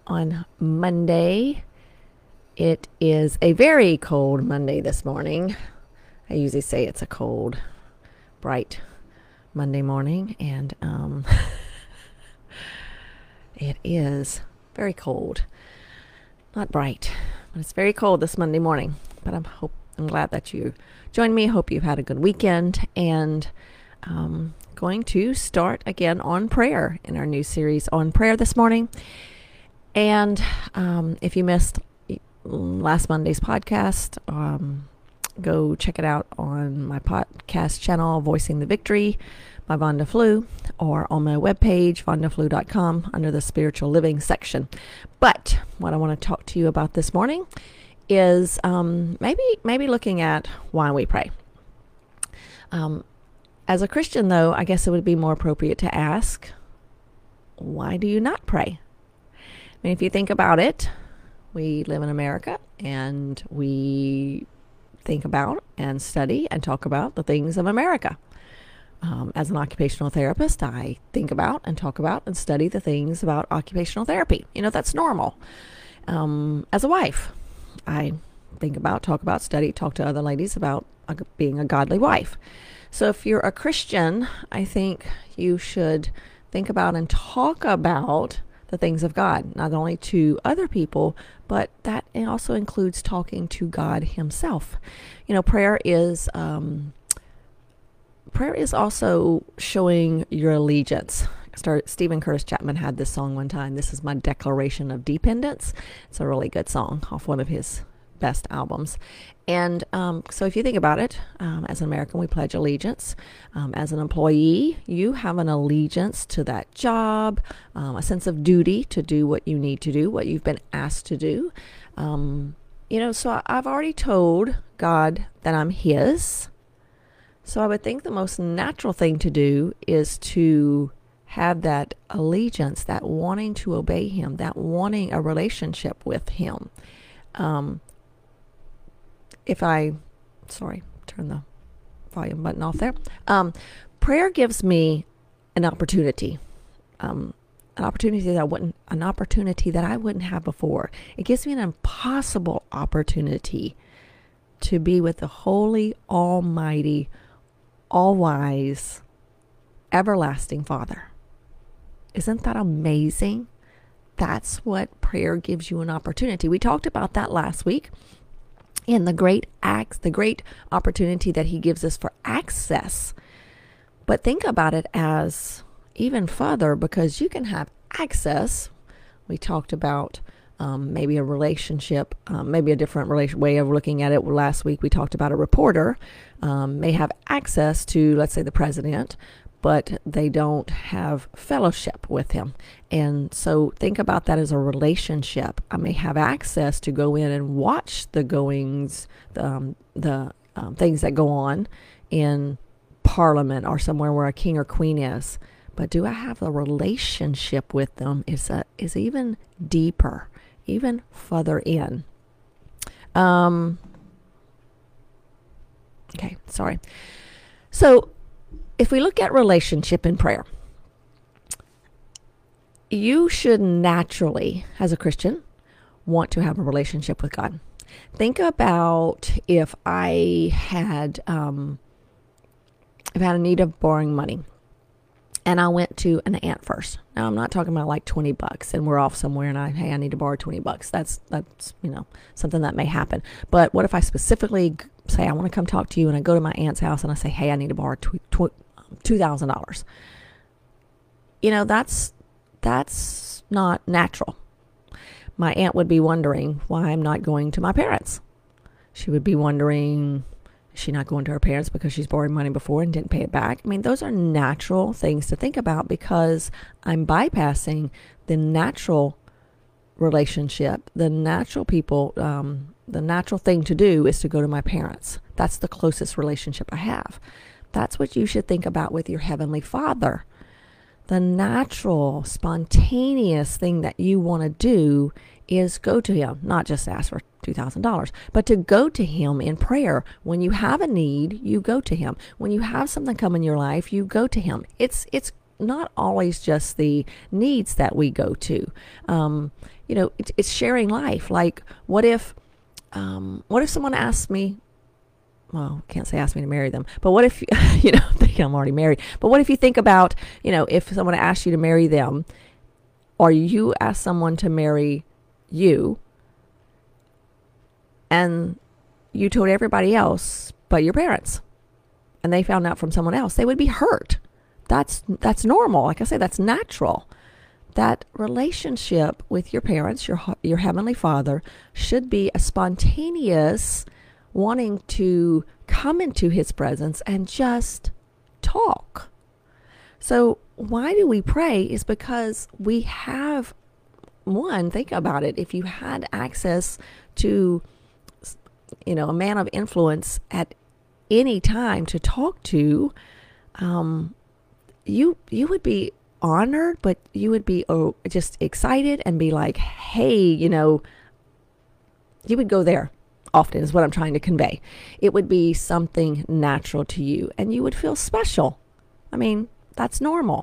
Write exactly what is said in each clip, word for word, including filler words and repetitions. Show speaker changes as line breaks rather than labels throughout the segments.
on Monday. It is a very cold Monday this morning. I usually say it's a cold, bright Monday morning, and um, it is very cold. Not bright, but it's very cold this Monday morning. But I'm hope I'm glad that you joined me. Hope you've had a good weekend, and um, going to start again on prayer in our new series on prayer this morning. And um, if you missed last Monday's podcast, um, go check it out on my podcast channel, Voicing the Victory by Vonda Flew, or on my webpage, vonda flew dot com, under the spiritual living section. But what I want to talk to you about this morning is um, maybe maybe looking at why we pray. Um, as a Christian, though, I guess it would be more appropriate to ask, why do you not pray? I mean, if you think about it, we live in America, and we think about and study and talk about the things of America. Um, as an occupational therapist, I think about and talk about and study the things about occupational therapy. You know, that's normal. Um, as a wife, I think about, talk about, study, talk to other ladies about uh, being a godly wife. So if you're a Christian, I think you should think about and talk about the things of God, not only to other people, but that also includes talking to God himself. You know, prayer is... Um, Prayer is also showing your allegiance. Start, Stephen Curtis Chapman had this song one time. This is my declaration of dependence. It's a really good song off one of his best albums. And um, so if you think about it, um, as an American, we pledge allegiance. Um, as an employee, you have an allegiance to that job, um, a sense of duty to do what you need to do, what you've been asked to do. Um, you know, so I've already told God that I'm his. So I would think the most natural thing to do is to have that allegiance, that wanting to obey him, that wanting a relationship with him. Um, if I, sorry, turn the volume button off there. Um, prayer gives me an opportunity, um, an opportunity that I wouldn't, an opportunity that I wouldn't have before. It gives me an impossible opportunity to be with the holy, almighty, all-wise, everlasting Father. Isn't that amazing? That's what prayer gives you an opportunity. We talked about that last week in the great acts, the great opportunity that he gives us for access. But think about it as even further, because you can have access. We talked about Um, maybe a relationship, um, maybe a different relation, way of looking at it. Last week we talked about a reporter um, may have access to, let's say, the president, but they don't have fellowship with him. And so think about that as a relationship. I may have access to go in and watch the goings, um, the um, things that go on in Parliament or somewhere where a king or queen is. But do I have a relationship with them? Is a, is even deeper, even further in. Um, okay, sorry. So if we look at relationship in prayer, you should naturally, as a Christian, want to have a relationship with God. Think about if I had, um, if I had a need of borrowing money, and I went to an aunt first. Now, I'm not talking about like twenty bucks and we're off somewhere and I, hey, I need to borrow twenty bucks. That's, that's, you know, something that may happen. But what if I specifically say, I want to come talk to you, and I go to my aunt's house and I say, hey, I need to borrow two thousand dollars. You know, that's, that's not natural. My aunt would be wondering why I'm not going to my parents. She would be wondering, is she not going to her parents because she's borrowed money before and didn't pay it back? I mean, those are natural things to think about, because I'm bypassing the natural relationship, the natural people, um, the natural thing to do is to go to my parents. That's the closest relationship I have. That's what you should think about with your Heavenly Father. The natural, spontaneous thing that you want to do is go to him, not just ask for two thousand dollars, but to go to him in prayer. When you have a need, you go to him. When you have something come in your life, you go to him. It's it's not always just the needs that we go to. Um, you know, it, it's sharing life. Like, what if, um, what if someone asked me, well, can't say ask me to marry them, but what if, you know, think I'm already married, but what if you think about, you know, if someone asked you to marry them, or you ask someone to marry you, and you told everybody else but your parents, and they found out from someone else, they would be hurt. That's, that's normal. Like I say, that's natural. That relationship with your parents, your, your Heavenly Father, should be a spontaneous wanting to come into His presence and just talk. So why do we pray is because we have, one, think about it. If you had access to, you know, a man of influence at any time to talk to, um, you, you would be honored, but you would be oh, just excited and be like, hey, you know, you would go there often is what I'm trying to convey. It would be something natural to you and you would feel special. I mean, that's normal.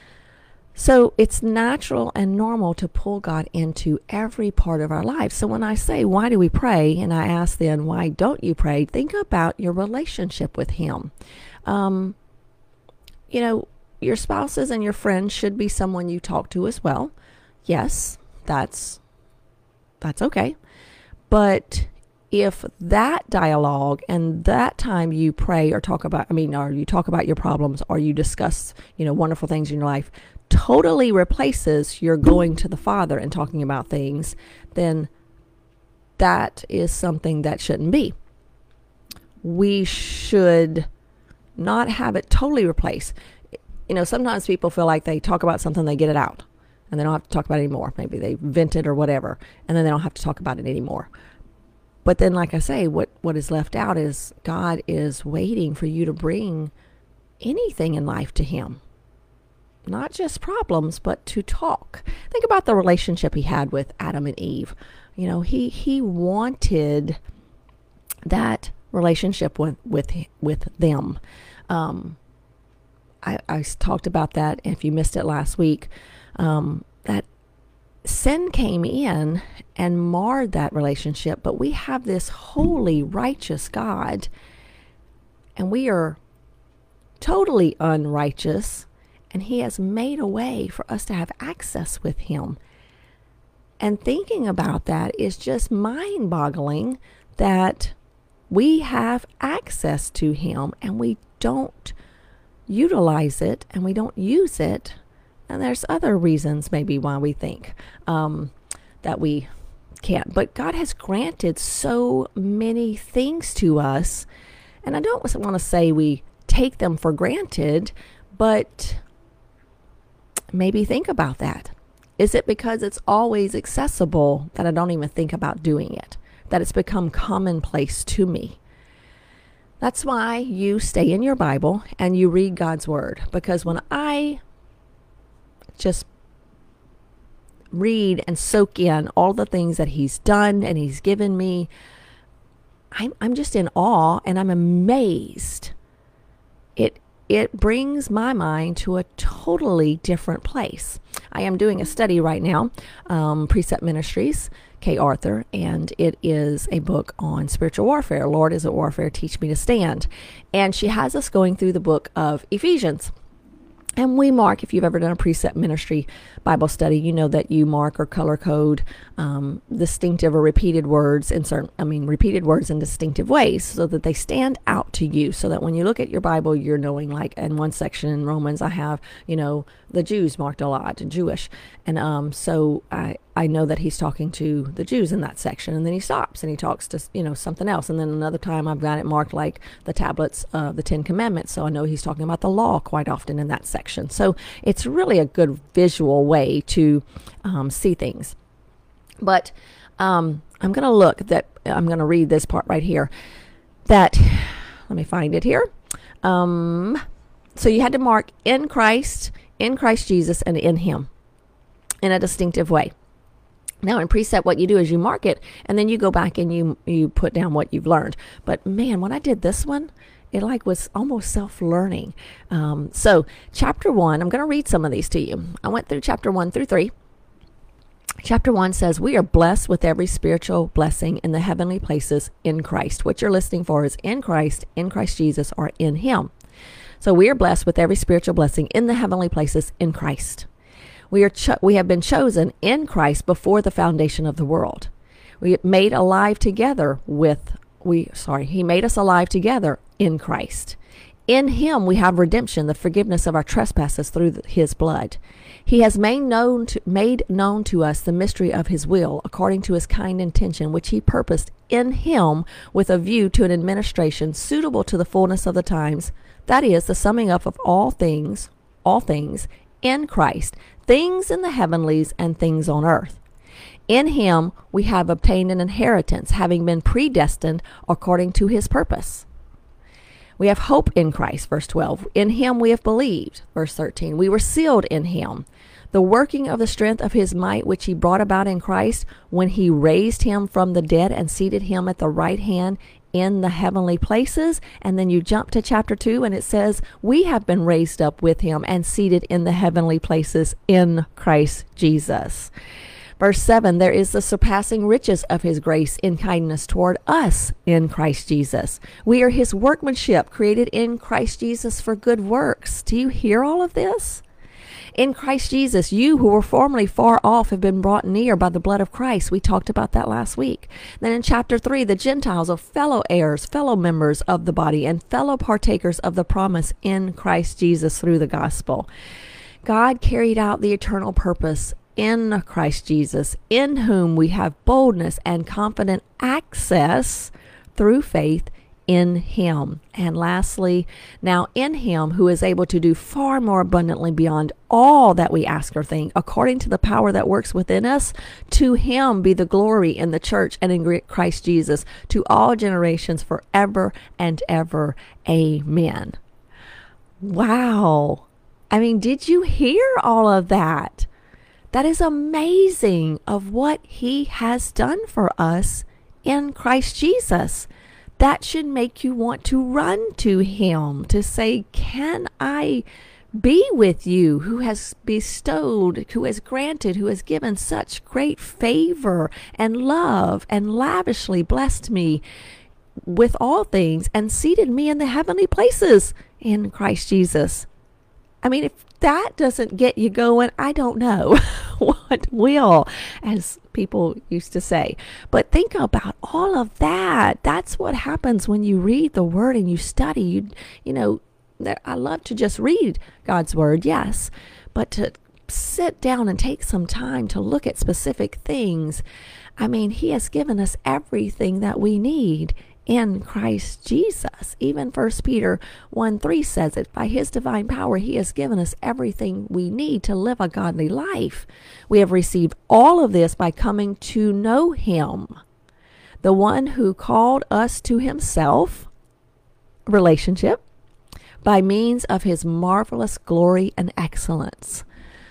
So it's natural and normal to pull God into every part of our lives. So when I say, why do we pray? And I ask then, why don't you pray? Think about your relationship with Him. Um, you know, your spouses and your friends should be someone you talk to as well. Yes, that's, that's okay. But if that dialogue and that time you pray or talk about, I mean, or you talk about your problems or you discuss, you know, wonderful things in your life, totally replaces your going to the Father and talking about things, then that is something that shouldn't be. We should not have it totally replace. You know, sometimes people feel like they talk about something, they get it out, and they don't have to talk about it anymore. Maybe they vent it or whatever, and then they don't have to talk about it anymore. But then, like I say, what, what is left out is God is waiting for you to bring anything in life to Him. Not just problems, but to talk. Think about the relationship He had with Adam and Eve. You know, he, he wanted that relationship with, with, with them. Um, I, I talked about that. If you missed it last week, um, that sin came in and marred that relationship, but we have this holy, righteous God, and we are totally unrighteous, and He has made a way for us to have access with Him. And thinking about that is just mind-boggling, that we have access to Him and we don't utilize it and we don't use it. And there's other reasons maybe why we think um, that we can't. But God has granted so many things to us. And I don't want to say we take them for granted, but maybe think about that. Is it because it's always accessible that I don't even think about doing it? That it's become commonplace to me? That's why you stay in your Bible and you read God's Word. Because when I just read and soak in all the things that He's done and He's given me, I'm, I'm just in awe and I'm amazed. It It brings my mind to a totally different place. I am doing a study right now, um, Precept Ministries, Kay Arthur, and it is a book on spiritual warfare. Lord, is it warfare? Teach me to stand. And she has us going through the book of Ephesians. And we mark, if you've ever done a Precept Ministry Bible study, you know that you mark or color code um, distinctive or repeated words in certain, I mean, repeated words in distinctive ways so that they stand out to you. So that when you look at your Bible, you're knowing, like in one section in Romans, I have, you know, the Jews marked a lot, Jewish. And um, so I, I know that he's talking to the Jews in that section. And then he stops and he talks to, you know, something else. And then another time I've got it marked like the tablets of the Ten Commandments. So I know he's talking about the law quite often in that section. So it's really a good visual way to um, see things. But um, I'm going to look that I'm going to read this part right here. That, let me find it here. Um, so you had to mark in Christ, in Christ Jesus, and in Him in a distinctive way. Now in Precept, what you do is you mark it, and then you go back and you you put down what you've learned. But man, when I did this one, it like was almost self-learning. Um, so chapter one, I'm going to read some of these to you. I went through chapter one through three. Chapter one says, we are blessed with every spiritual blessing in the heavenly places in Christ. What you're listening for is in Christ, in Christ Jesus, or in him. So we are blessed with every spiritual blessing in the heavenly places in Christ. We are cho- we have been chosen in Christ before the foundation of the world. We made alive together with, we, sorry, he made us alive together in Christ. In him we have redemption, the forgiveness of our trespasses through the, his blood. He has made known, to, made known to us the mystery of his will, according to his kind intention, which he purposed in him with a view to an administration suitable to the fullness of the times, that is, the summing up of all things, all things, in Christ, things in the heavenlies and things on earth. In him we have obtained an inheritance, having been predestined according to his purpose. We have hope in Christ, verse twelve. In him we have believed, verse thirteen. We were sealed in him. The working of the strength of his might, which he brought about in Christ, when he raised him from the dead and seated him at the right hand in the heavenly places. And then you jump to chapter two and it says, we have been raised up with him and seated in the heavenly places in Christ Jesus. Verse seven, there is the surpassing riches of his grace in kindness toward us in Christ Jesus. We are his workmanship, created in Christ Jesus for good works. Do you hear all of this? In Christ Jesus, you who were formerly far off have been brought near by the blood of Christ. We talked about that last week. Then in chapter three, the Gentiles are fellow heirs, fellow members of the body, and fellow partakers of the promise in Christ Jesus through the gospel. God carried out the eternal purpose in Christ Jesus, in whom we have boldness and confident access through faith in him. And lastly, now in him who is able to do far more abundantly beyond all that we ask or think, according to the power that works within us, to him be the glory in the church and in Christ Jesus to all generations forever and ever. Amen. Wow. I mean, did you hear all of that? That is amazing of what he has done for us in Christ Jesus. That should make you want to run to him to say, can I be with you, who has bestowed, who has granted, who has given such great favor and love and lavishly blessed me with all things and seated me in the heavenly places in Christ Jesus. I mean, if that doesn't get you going, I don't know what will, as people used to say. But think about all of that. That's what happens when you read the word and you study. You, you know, I love to just read God's word, yes, but to sit down and take some time to look at specific things. I mean, he has given us everything that we need in Christ Jesus. Even First Peter one three says it. By his divine power, he has given us everything we need to live a godly life. We have received all of this by coming to know him, the one who called us to himself, relationship, by means of his marvelous glory and excellence.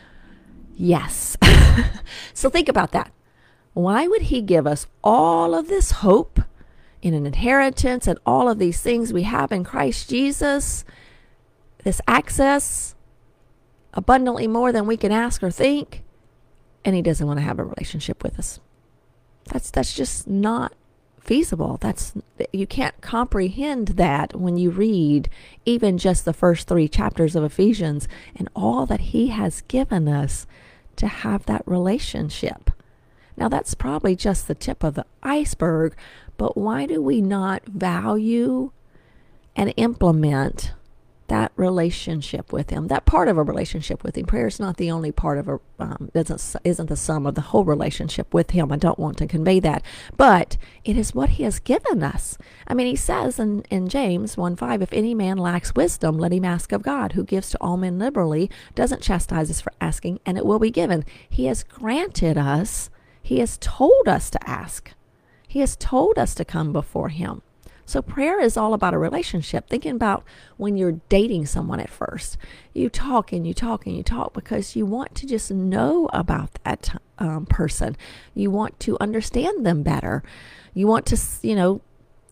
Yes. So think about that. Why would he give us all of this hope in an inheritance and all of these things we have in Christ Jesus, this access, abundantly more than we can ask or think, and he doesn't want to have a relationship with us? That's that's just not feasible. That's, you can't comprehend that when you read even just the first three chapters of Ephesians and all that he has given us to have that relationship. Now, that's probably just the tip of the iceberg, but why do we not value and implement that relationship with him, that part of a relationship with him? Prayer is not the only part of a, um, isn't, isn't the sum of the whole relationship with him. I don't want to convey that, but it is what he has given us. I mean, he says in, in James one five, if any man lacks wisdom, let him ask of God, who gives to all men liberally, doesn't chastise us for asking, and it will be given. He has granted us. He has told us to ask. He has told us to come before him. So prayer is all about a relationship. Thinking about when you're dating someone at first. You talk and you talk and you talk because you want to just know about that um, person. You want to understand them better. You want to, you know,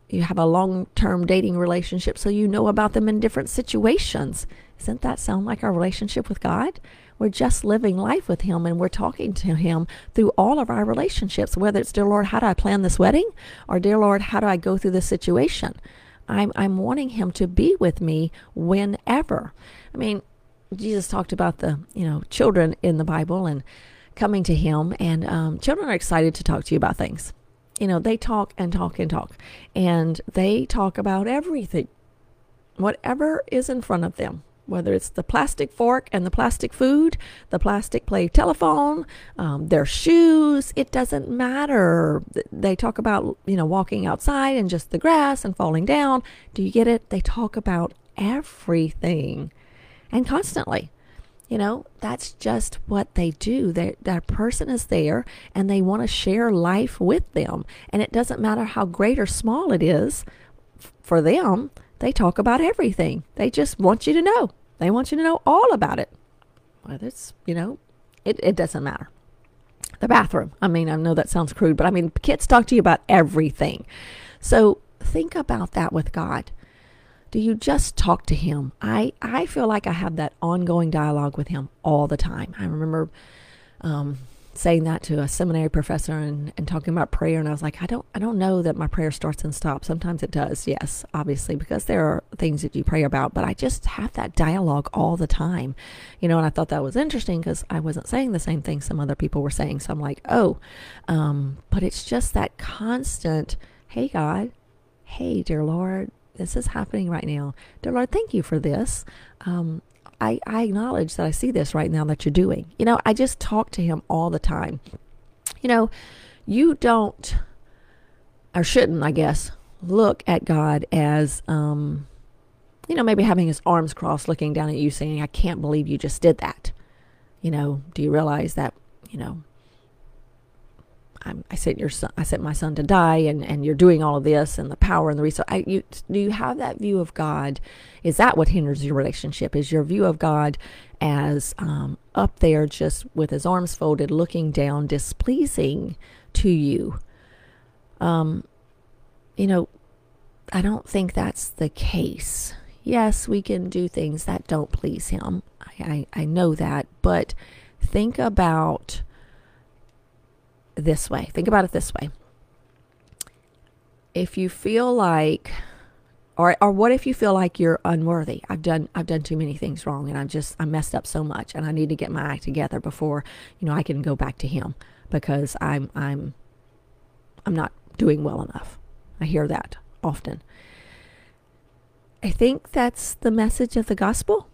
you have a long-term dating relationship so you know about them in different situations. Doesn't that sound like our relationship with God? We're just living life with him, and we're talking to him through all of our relationships, whether it's, dear Lord, how do I plan this wedding? Or, dear Lord, how do I go through this situation? I'm, I'm wanting him to be with me whenever. I mean, Jesus talked about the, you know, children in the Bible and coming to him, and um, children are excited to talk to you about things. You know, they talk and talk and talk, and they talk about everything, whatever is in front of them. Whether it's the plastic fork and the plastic food, the plastic play telephone, um, their shoes, it doesn't matter. They talk about, you know, walking outside and just the grass and falling down. Do you get it? They talk about everything and constantly. You know, that's just what they do. They, that person is there and they want to share life with them. And it doesn't matter how great or small it is for them. They talk about everything. They just want you to know. They want you to know all about it. Whether it's, you know, it, it doesn't matter. The bathroom. I mean, I know that sounds crude, but I mean, kids talk to you about everything. So think about that with God. Do you just talk to him? I, I feel like I have that ongoing dialogue with him all the time. I remember um, saying that to a seminary professor and, and talking about prayer. And I was like, I don't, I don't know that my prayer starts and stops. Sometimes it does. Yes, obviously, because there are things that you pray about, but I just have that dialogue all the time, you know, and I thought that was interesting because I wasn't saying the same thing some other people were saying. So I'm like, oh, um, but it's just that constant, hey, God, hey, dear Lord, this is happening right now. Dear Lord, thank you for this. Um, I, I acknowledge that I see this right now that you're doing. You know, I just talk to him all the time. You know, you don't, or shouldn't, I guess, look at God as, um, you know, maybe having his arms crossed, looking down at you saying, I can't believe you just did that. You know, do you realize that, you know, I'm, I sent your son, I sent my son to die, and, and you're doing all of this, and the power and the resource. I, you, do you have that view of God? Is that what hinders your relationship? Is your view of God as um, up there, just with his arms folded, looking down, displeasing to you? Um, you know, I don't think that's the case. Yes, we can do things that don't please him. I, I, I know that, but think about this way. Think about it this way. If you feel like, or or what if you feel like you're unworthy? I've done I've done too many things wrong, and I'm just I messed up so much, and I need to get my act together before, you know, I can go back to him, because I'm I'm I'm not doing well enough. I hear that often. I think that's the message of the gospel.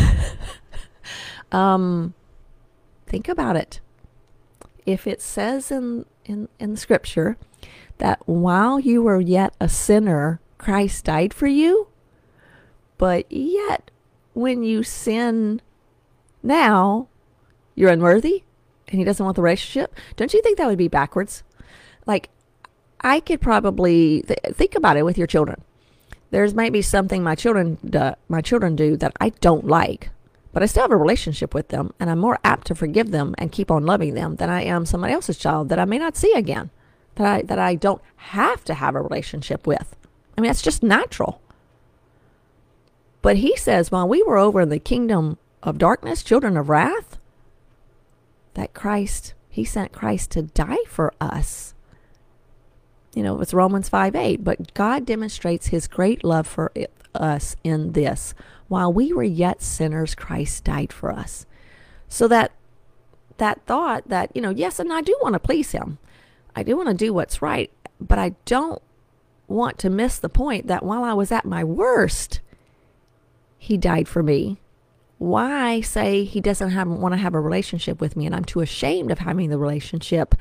um, think about it. If it says in, in, in scripture that while you were yet a sinner, Christ died for you, but yet when you sin now, you're unworthy and he doesn't want the relationship, don't you think that would be backwards? Like, I could probably th- think about it with your children. There's maybe something my children do, my children do that I don't like, but I still have a relationship with them, and I'm more apt to forgive them and keep on loving them than I am somebody else's child that I may not see again, that I that I don't have to have a relationship with. I mean, that's just natural. But he says, while we were over in the kingdom of darkness, children of wrath, that Christ, he sent Christ to die for us. You know, it's Romans five eight, but God demonstrates his great love for it, us in this: while we were yet sinners, Christ died for us. So that that thought that, you know, yes, and I do want to please him. I do want to do what's right, but I don't want to miss the point that while I was at my worst, he died for me. Why say he doesn't have, want to have a relationship with me, and I'm too ashamed of having the relationship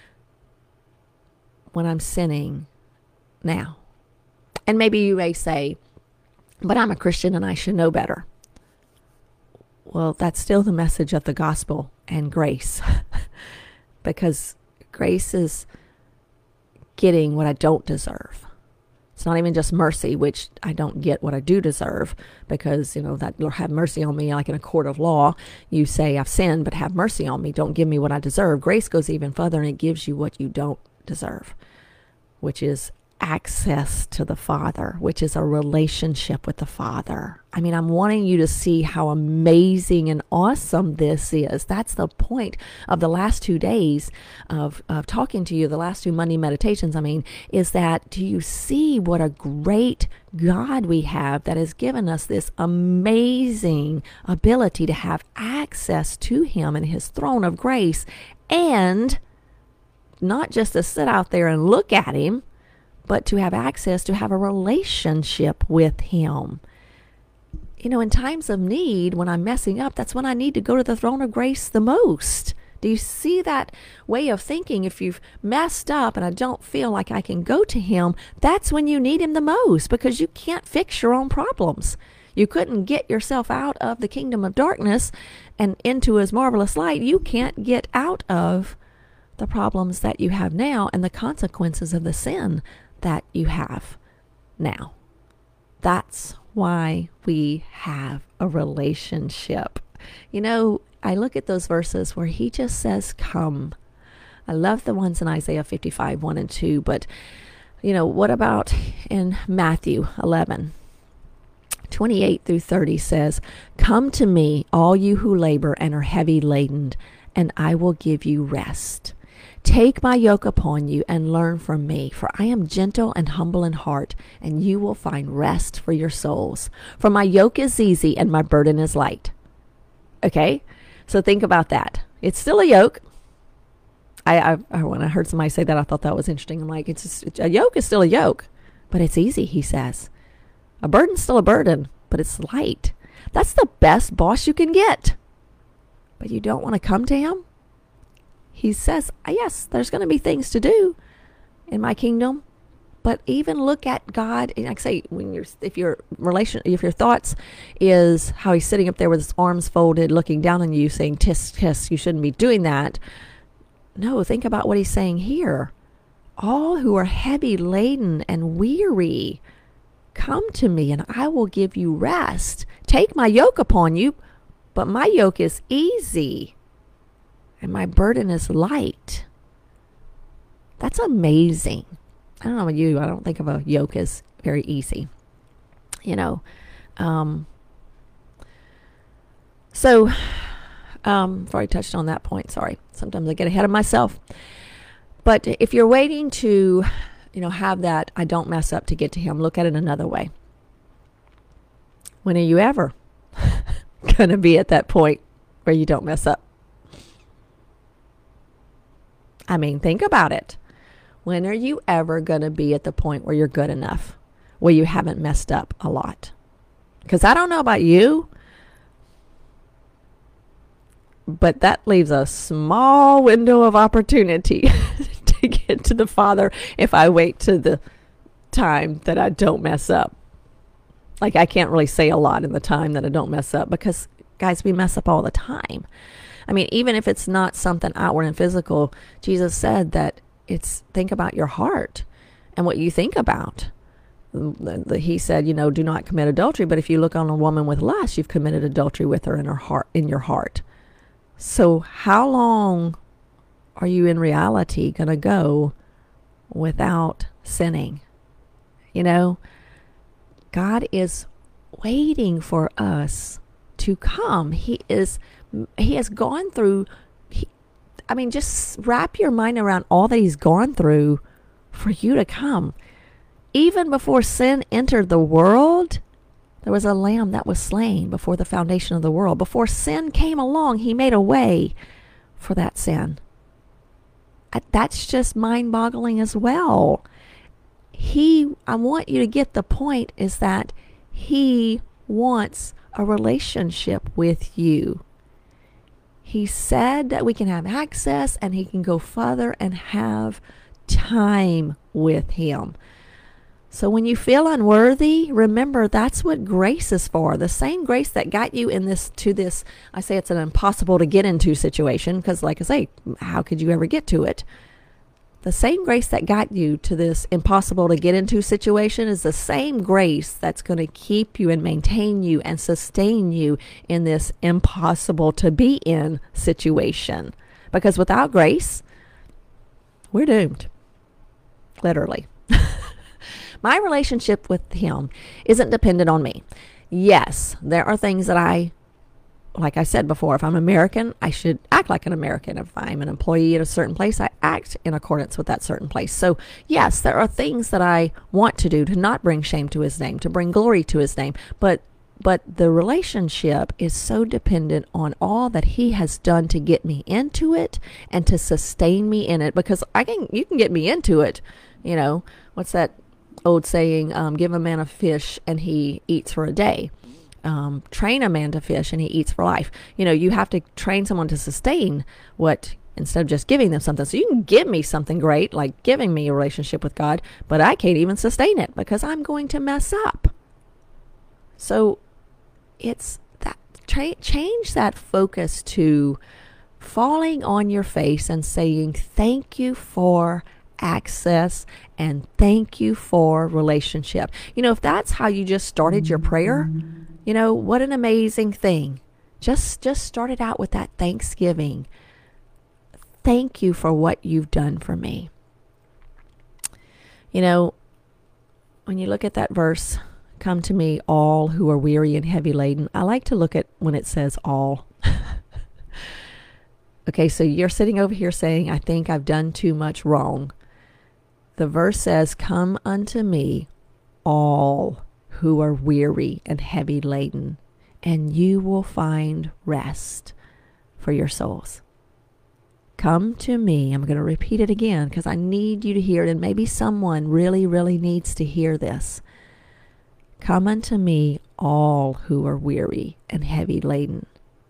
when I'm sinning now? And maybe you may say, but I'm a Christian and I should know better. Well, that's still the message of the gospel and grace. Because grace is getting what I don't deserve. It's not even just mercy, which I don't get what I do deserve, because, you know, that Lord, have mercy on me, like in a court of law. You say, I've sinned, but have mercy on me. Don't give me what I deserve. Grace goes even further, and it gives you what you don't deserve, which is access to the Father, which is a relationship with the Father. I mean, I'm wanting you to see how amazing and awesome this is. That's the point of the last two days of, of talking to you, the last two Monday meditations, I mean, is that do you see what a great God we have that has given us this amazing ability to have access to Him and His throne of grace, and not just to sit out there and look at Him, but to have access, to have a relationship with Him. You know, in times of need, when I'm messing up, that's when I need to go to the throne of grace the most. Do you see that way of thinking? If you've messed up and I don't feel like I can go to Him, that's when you need Him the most, because you can't fix your own problems. You couldn't get yourself out of the kingdom of darkness and into His marvelous light. You can't get out of the problems that you have now and the consequences of the sin that you have now. That's why we have a relationship. You know, I look at those verses where He just says, come. I love the ones in Isaiah fifty-five, one and two, but, you know, what about in Matthew eleven, twenty-eight through thirty says, come to me, all you who labor and are heavy laden, and I will give you rest. Take my yoke upon you and learn from me, for I am gentle and humble in heart, and you will find rest for your souls. For my yoke is easy and my burden is light. Okay, so think about that. It's still a yoke. I, I when I heard somebody say that, I thought that was interesting. I'm like, it's just, a yoke is still a yoke, but it's easy, He says. A burden's still a burden, but it's light. That's the best boss you can get. But you don't want to come to Him? He says, yes, there's going to be things to do in my kingdom, but even look at God. And like I say, when you're, if your relation, if your thoughts is how He's sitting up there with His arms folded, looking down on you, saying, "Tisk, tisk, you shouldn't be doing that." No, think about what He's saying here. All who are heavy laden and weary, come to me, and I will give you rest. Take my yoke upon you, but my yoke is easy, and my burden is light. That's amazing. I don't know about you. I don't think of a yoke as very easy. You know. Um, so, um, I've already touched on that point. Sorry. Sometimes I get ahead of myself. But if you're waiting to, you know, have that I don't mess up to get to Him, look at it another way. When are you ever going to be at that point where you don't mess up? I mean, think about it. When are you ever going to be at the point where you're good enough, where you haven't messed up a lot? Because I don't know about you, but that leaves a small window of opportunity to get to the Father if I wait to the time that I don't mess up. Like, I can't really say a lot in the time that I don't mess up, because, guys, we mess up all the time. I mean, even if it's not something outward and physical, Jesus said that it's, think about your heart and what you think about. He said, you know, do not commit adultery, but if you look on a woman with lust, you've committed adultery with her in her heart, in your heart. So how long are you in reality going to go without sinning? You know, God is waiting for us to come. He is He has gone through, he, I mean, just wrap your mind around all that He's gone through for you to come. Even before sin entered the world, there was a lamb that was slain before the foundation of the world. Before sin came along, He made a way for that sin. That's just mind-boggling as well. He, I want you to get the point, is that He wants a relationship with you. He said that we can have access, and He can go further and have time with Him. So when you feel unworthy, remember that's what grace is for. The same grace that got you in this to this, I say it's an impossible to get into situation, because like I say, how could you ever get to it? The same grace that got you to this impossible to get into situation is the same grace that's going to keep you and maintain you and sustain you in this impossible to be in situation. Because without grace, we're doomed. Literally. My relationship with him isn't dependent on me. Yes, there are things that I, like I said before, if I'm American, I should act like an American. If I'm an employee at a certain place, I act in accordance with that certain place. So yes, there are things that I want to do to not bring shame to his name, to bring glory to his name. But but the relationship is so dependent on all that he has done to get me into it and to sustain me in it. Because I can, you can get me into it. You know, what's that old saying? Um, give a man a fish and he eats for a day. Um, train a man to fish and he eats for life. You know, you have to train someone to sustain what, instead of just giving them something. So you can give me something great, like giving me a relationship with God, but I can't even sustain it because I'm going to mess up. So it's that, tra- change that focus to falling on your face and saying, thank you for access and thank you for relationship. You know, if that's how you just started your prayer, you know, what an amazing thing. Just just started out with that thanksgiving. Thank you for what you've done for me. You know, when you look at that verse, come to me all who are weary and heavy laden. I like to look at when it says all. Okay, so you're sitting over here saying, I think I've done too much wrong. The verse says, come unto me all who are weary and heavy laden, and you will find rest for your souls. Come to me. I'm going to repeat it again because I need you to hear it, and maybe someone really, really needs to hear this. Come unto me, all who are weary and heavy laden,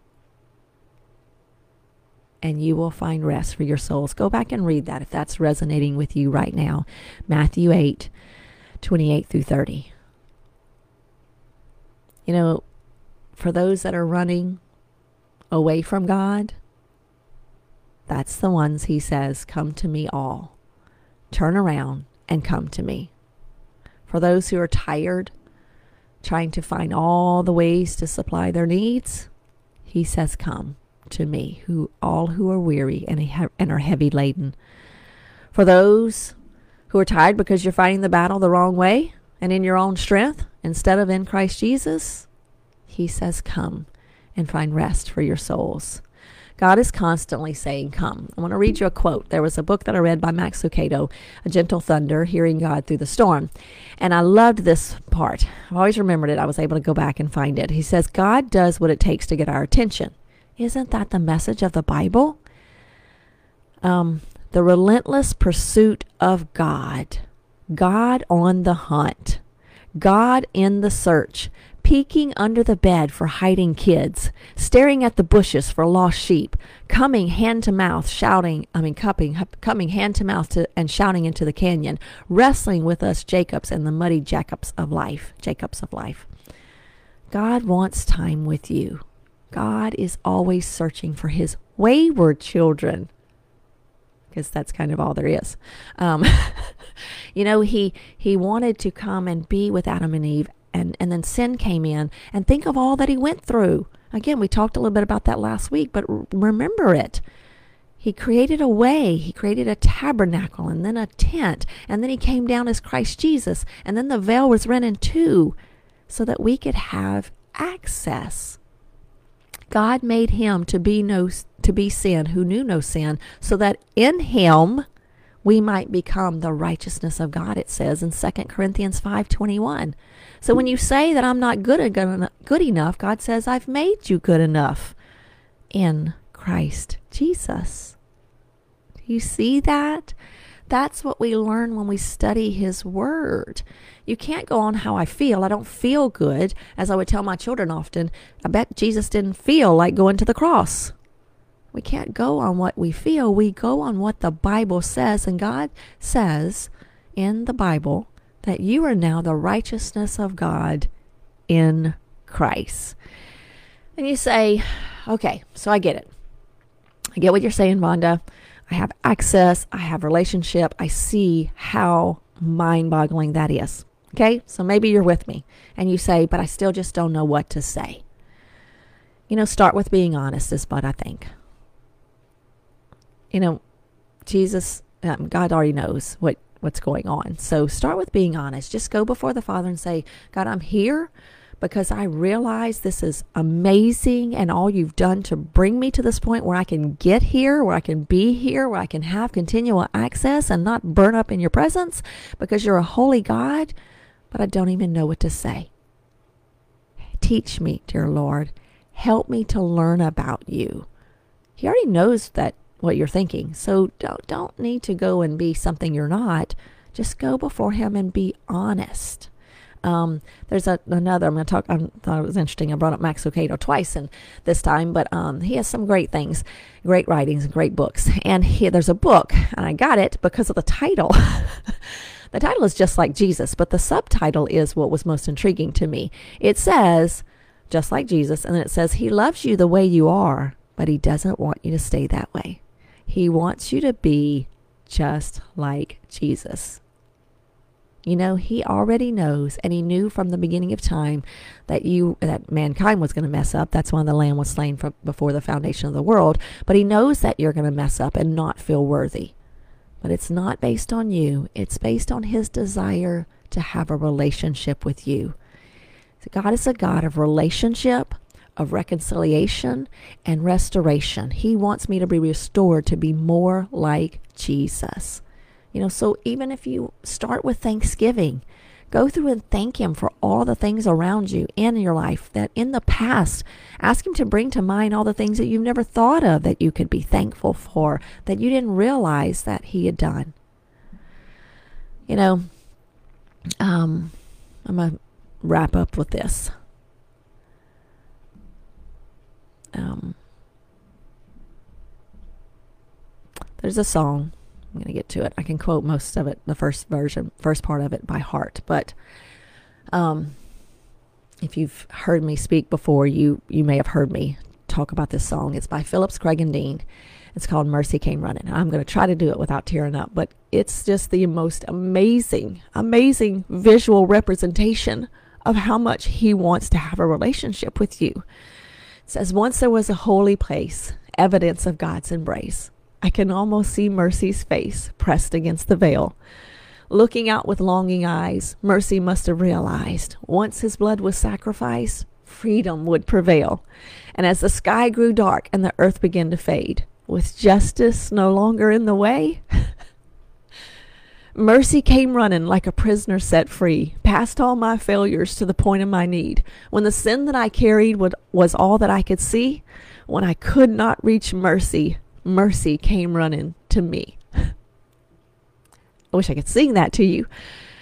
and you will find rest for your souls. Go back and read that if that's resonating with you right now. Matthew eight, twenty-eight through thirty. You know, for those that are running away from God, that's the ones he says, come to me all. Turn around and come to me. For those who are tired, trying to find all the ways to supply their needs, he says, come to me, who all who are weary and, and are heavy laden. For those who are tired because you're fighting the battle the wrong way and in your own strength instead of in Christ Jesus, he says, come and find rest for your souls. God is constantly saying, come. I want to read you a quote. There was a book that I read by Max Lucado, A Gentle Thunder, Hearing God Through the Storm. And I loved this part. I've always remembered it. I was able to go back and find it. He says, God does what it takes to get our attention. Isn't that the message of the Bible? Um, the relentless pursuit of God. God on the hunt. God in the search. Peeking under the bed for hiding kids, staring at the bushes for lost sheep, coming hand to mouth, shouting, I mean, cupping, coming hand to mouth to, and shouting into the canyon, wrestling with us Jacobs and the muddy Jacobs of life, Jacobs of life. God wants time with you. God is always searching for his wayward children, because that's kind of all there is. Um, you know, he he wanted to come and be with Adam and Eve. And, and then sin came in, and think of all that he went through. Again, we talked a little bit about that last week, but r- remember it. He created a way. He created a tabernacle and then a tent. And then he came down as Christ Jesus. And then the veil was rent in two so that we could have access. God made him to be no to be sin who knew no sin, so that in him we might become the righteousness of God, it says in Second Corinthians five twenty-one. So when you say that I'm not good, good enough, God says, I've made you good enough in Christ Jesus. Do you see that? That's what we learn when we study his word. You can't go on how I feel. I don't feel good. As I would tell my children often, I bet Jesus didn't feel like going to the cross. We can't go on what we feel. We go on what the Bible says. And God says in the Bible that you are now the righteousness of God in Christ. And you say, okay, so I get it. I get what you're saying, Vonda. I have access. I have relationship. I see how mind-boggling that is. Okay, so maybe you're with me. And you say, but I still just don't know what to say. You know, start with being honest is what I think. You know, Jesus, um, God already knows what what's going on. So start with being honest. Just go before the Father and say, God, I'm here because I realize this is amazing and all you've done to bring me to this point where I can get here, where I can be here, where I can have continual access and not burn up in your presence because you're a holy God, but I don't even know what to say. Teach me, dear Lord. Help me to learn about you. He already knows that what you're thinking. So don't, don't need to go and be something you're not. Just go before him and be honest. Um, there's a, another, I'm going to talk, I thought it was interesting. I brought up Max Lucado twice and this time, but um, he has some great things, great writings and great books. And he, there's a book, and I got it because of the title. The title is Just Like Jesus, but the subtitle is what was most intriguing to me. It says, just like Jesus, and then it says, he loves you the way you are, but he doesn't want you to stay that way. He wants you to be just like Jesus. You know, he already knows, and he knew from the beginning of time that you, that mankind was going to mess up. That's why the Lamb was slain from before the foundation of the world. But he knows that you're going to mess up and not feel worthy. But it's not based on you. It's based on his desire to have a relationship with you. So God is a God of relationship, of reconciliation, and restoration. He wants me to be restored to be more like Jesus. You know, so even if you start with thanksgiving, go through and thank him for all the things around you in your life that in the past, ask him to bring to mind all the things that you've never thought of that you could be thankful for, that you didn't realize that he had done. You know, um, I'm going to wrap up with this. Um, there's a song. I'm going to get to it. I can quote most of it, the first version, first part of it by heart. But um, if you've heard me speak before, you you may have heard me talk about this song. It's by Phillips, Craig and Dean. It's called Mercy Came Running. I'm going to try to do it without tearing up, but it's just the most amazing, amazing visual representation of how much he wants to have a relationship with you. It says, once there was a holy place, evidence of God's embrace. I can almost see Mercy's face pressed against the veil. Looking out with longing eyes, Mercy must have realized once his blood was sacrificed, freedom would prevail. And as the sky grew dark and the earth began to fade, with justice no longer in the way, Mercy came running like a prisoner set free, past all my failures to the point of my need. When the sin that I carried would, was all that I could see, when I could not reach mercy, Mercy came running to me. I wish I could sing that to you.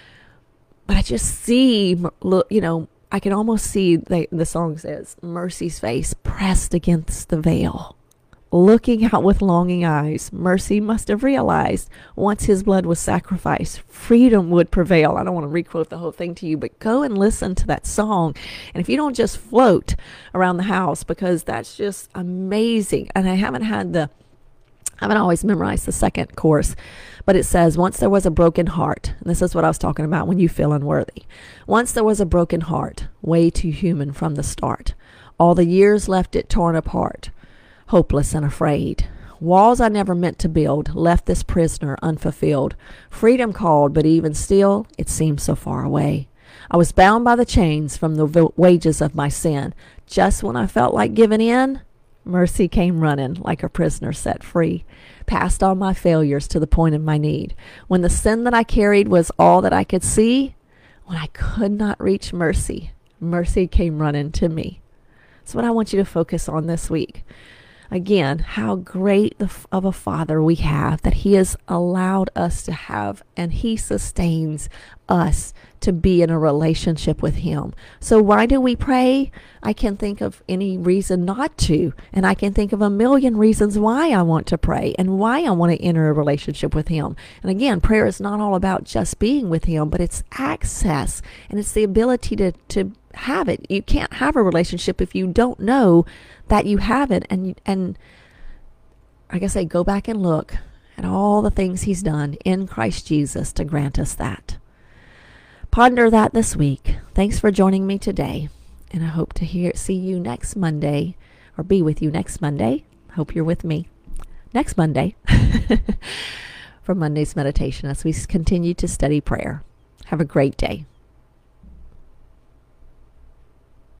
But I just see, you know, I can almost see, the, the song says, Mercy's face pressed against the veil. Looking out with longing eyes, Mercy must have realized once his blood was sacrificed, freedom would prevail. I don't want to requote the whole thing to you, but go and listen to that song. And if you don't just float around the house, because that's just amazing. And I haven't had the, I haven't always memorized the second chorus, but it says, once there was a broken heart. And this is what I was talking about when you feel unworthy. Once there was a broken heart, way too human from the start. All the years left it torn apart. Hopeless and afraid. Walls I never meant to build left this prisoner unfulfilled. Freedom called, but even still, it seemed so far away. I was bound by the chains from the v- wages of my sin. Just when I felt like giving in, Mercy came running like a prisoner set free, past all my failures to the point of my need. When the sin that I carried was all that I could see, when I could not reach mercy, Mercy came running to me. That's what I want you to focus on this week. Again, how great of a Father we have, that he has allowed us to have, and he sustains us to be in a relationship with him. So why do we pray? I can think of any reason not to, and I can think of a million reasons why I want to pray and why I want to enter a relationship with him. And again, prayer is not all about just being with him, but it's access, and it's the ability to to have it. You can't have a relationship if you don't know that you have it. And and like I say, go back and look at all the things he's done in Christ Jesus to grant us that. Ponder that this week. Thanks for joining me today, and I hope to hear see you next Monday, or be with you next Monday. Hope you're with me next Monday for Monday's meditation as we continue to study prayer. Have a great day.